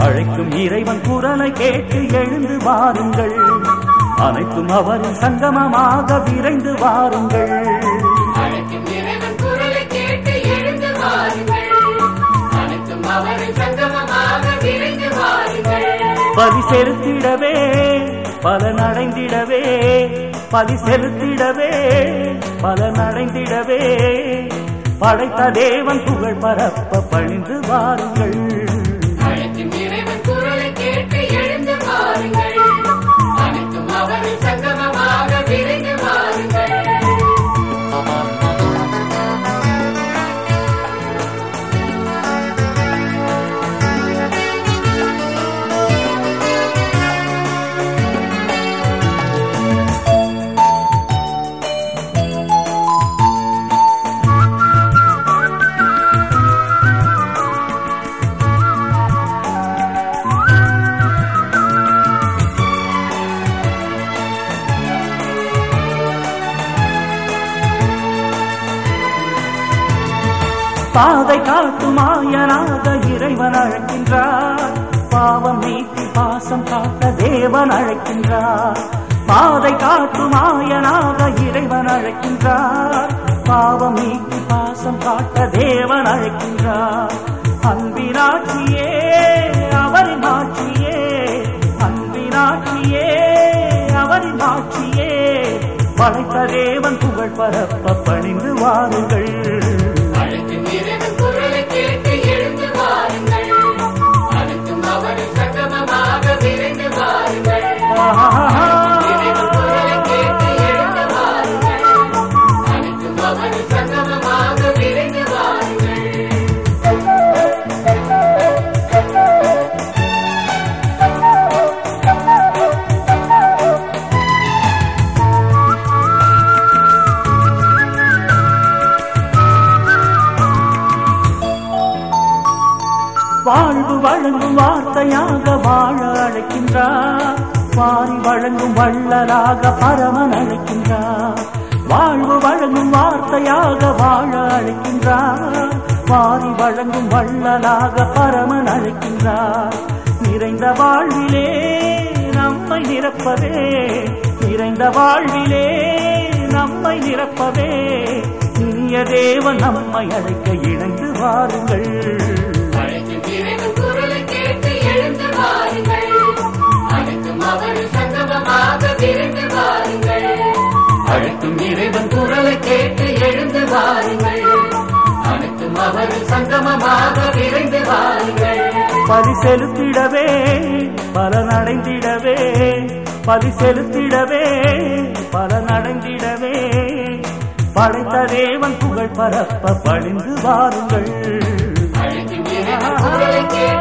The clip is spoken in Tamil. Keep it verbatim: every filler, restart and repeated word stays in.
அழைக்கும் இறைவன் குரலை கேட்டு எழுந்து வாருங்கள், அனைத்தும் அவரின் சங்கமமாக விரைந்து வாருங்கள். அழைக்கும் இறைவன் குரலை கேட்டு எழுந்து வாருங்கள், அனைத்தும் அவரின் சங்கமமாக விரைந்து வாருங்கள். பலி செலுத்திடவே பலனடைந்திடவே, பலி செலுத்திடவே பலனடைந்திடவே, படைத்த தேவன் புகழ் பரப்ப பணிந்து வாருங்கள். அழைக்கும் இறைவன் குரலை கேட்டு எழுந்து வாருங்கள், அனைத்தும் அவரின் சங்கமமாக விரைந்து வாருங்கள். பாதை காட்டும் ஆயனாக இறைவன் அழைக்கின்றார், பாவம் நீக்கி பாசம் காட்ட தேவன் அழைக்கின்றார். பாதை காட்டும் ஆயனாக இறைவன் அழைக்கின்றார், பாவம் நீக்கி பாசம் காட்ட தேவன் அழைக்கின்றார். அன்பினாட்சியே அவரின் ஆட்சியே, அன்பினாட்சியே அவரின் ஆட்சியே, படைத்த தேவன் புகழ் பரப்ப பணிந்து வாருங்கள். அழைக்கும் இறைவன் குரலை கேட்டு எழுந்து வாருங்கள், அனைத்தும் அவரின் சங்கமமாக விரைந்து வாருங்கள். இறைவன் குரலை கேட்டு எழுந்து வாருங்கள், அனைத்தும் அவரின் சங்கமமாக விரைந்து வாருங்கள். வாழ்வு வழங்கும் வார்த்தையாக வாழ அழைக்கின்றார், வாரி வழங்கும் வள்ளலாக பரமன் அழைக்கின்றார். வாழ்வு வழங்கும் வார்த்தையாக வாழ அழைக்கின்றார், வாரி வழங்கும் வள்ளலாக பரமன் அழைக்கின்றார். நிறைந்த வாழ்விலே நம்மை நிரப்பவே, நிறைந்த வாழ்விலே நம்மை நிரப்பவே, இனிய தேவன் நம்மை அழைக்க இணைந்து வாருங்கள். அழைக்கும் இறைவன் குரலை கேட்டு எழுந்து வாருங்கள், அனைத்தும் அவரின் சங்கமமாக விரைந்து வாருங்கள். அழைக்கும் இறைவன் குரலை கேட்டு எழுந்து வாருங்கள், அனைத்தும் அவரின் சங்கமமாக விரைந்து வாருங்கள். பலி செலுத்திடவே பலனடைந்திடவே, பலி செலுத்திடவே பலனடைந்திடவே, படைத்த தேவன் புகழ் பரப்ப பணிந்து வாருங்கள். அழைக்கும் இறைவன் குரலை கேட்டு